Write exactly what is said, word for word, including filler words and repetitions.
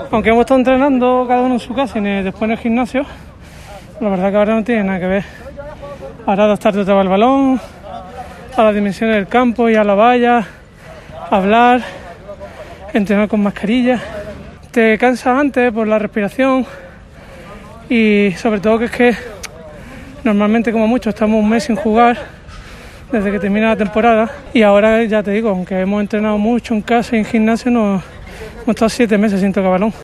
Aunque hemos estado entrenando cada uno en su casa y después en el gimnasio, la verdad que ahora no tiene nada que ver. Ahora adaptarte otra vez al balón, a las dimensiones del campo y a la valla, hablar, entrenar con mascarilla. Te cansas antes por la respiración y sobre todo que es que normalmente como mucho estamos un mes sin jugar desde que termina la temporada y ahora ya te digo, aunque hemos entrenado mucho en casa y en gimnasio, no, hemos estado siete meses sin tocar balón.